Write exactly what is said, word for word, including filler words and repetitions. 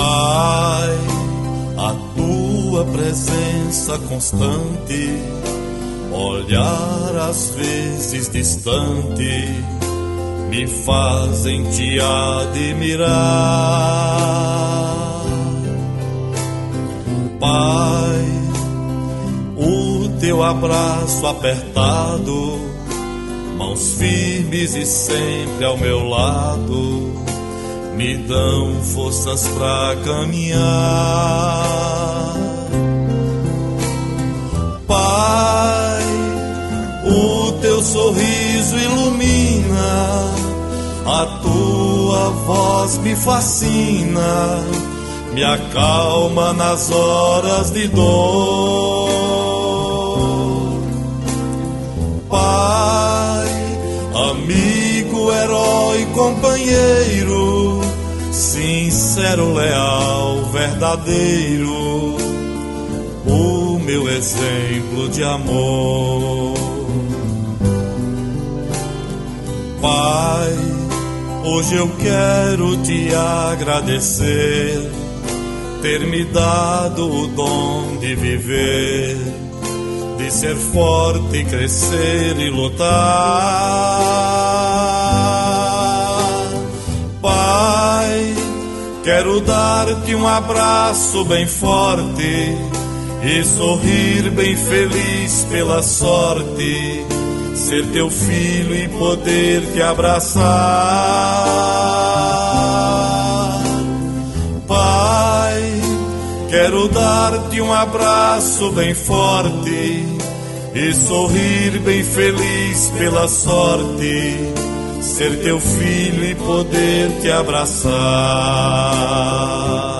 Pai, a tua presença constante, olhar às vezes distante, me fazem te admirar. Pai, o teu abraço apertado, mãos firmes e sempre ao meu lado, me dão forças pra caminhar. Pai, o teu sorriso ilumina, a tua voz me fascina, me acalma nas horas de dor. Pai, amigo, herói, companheiro, sincero, leal, verdadeiro, o meu exemplo de amor. Pai, hoje eu quero te agradecer, ter me dado o dom de viver, de ser forte, crescer e lutar. Pai, quero dar-te um abraço bem forte e sorrir bem feliz pela sorte, ser teu filho e poder te abraçar. Pai, quero dar-te um abraço bem forte e sorrir bem feliz pela sorte, ser teu filho e poder te abraçar.